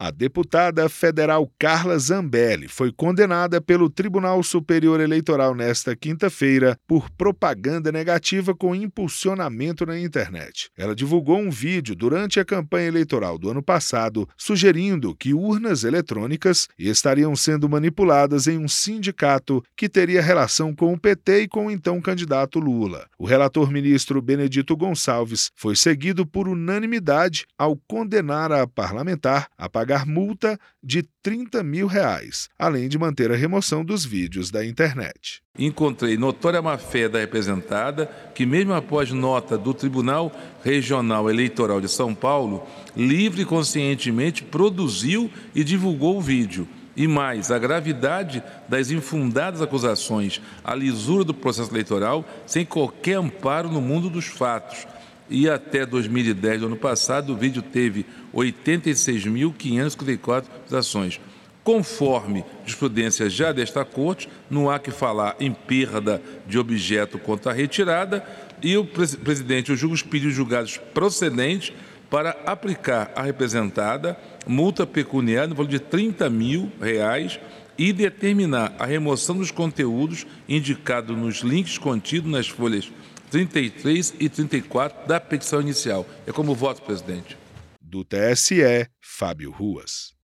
A deputada federal Carla Zambelli foi condenada pelo Tribunal Superior Eleitoral nesta quinta-feira por propaganda negativa com impulsionamento na internet. Ela divulgou um vídeo durante a campanha eleitoral do ano passado, sugerindo que urnas eletrônicas estariam sendo manipuladas em um sindicato que teria relação com o PT e com o então candidato Lula. O relator ministro Benedito Gonçalves foi seguido por unanimidade ao condenar a parlamentar a pagar multa de R$30 mil, além de manter a remoção dos vídeos da internet. Encontrei notória má-fé da representada, que mesmo após nota do Tribunal Regional Eleitoral de São Paulo, livre e conscientemente produziu e divulgou o vídeo. E mais, a gravidade das infundadas acusações, a lisura do processo eleitoral, sem qualquer amparo no mundo dos fatos. E até 2010, do ano passado, o vídeo teve 86.554 visualizações. Conforme jurisprudência já desta Corte, não há que falar em perda de objeto contra a retirada, e o presidente pediu julgados procedentes para aplicar à representada multa pecuniária no valor de R$30 mil e determinar a remoção dos conteúdos indicados nos links contidos nas folhas 33 e 34 da petição inicial. É como voto, presidente. Do TSE, Fábio Ruas.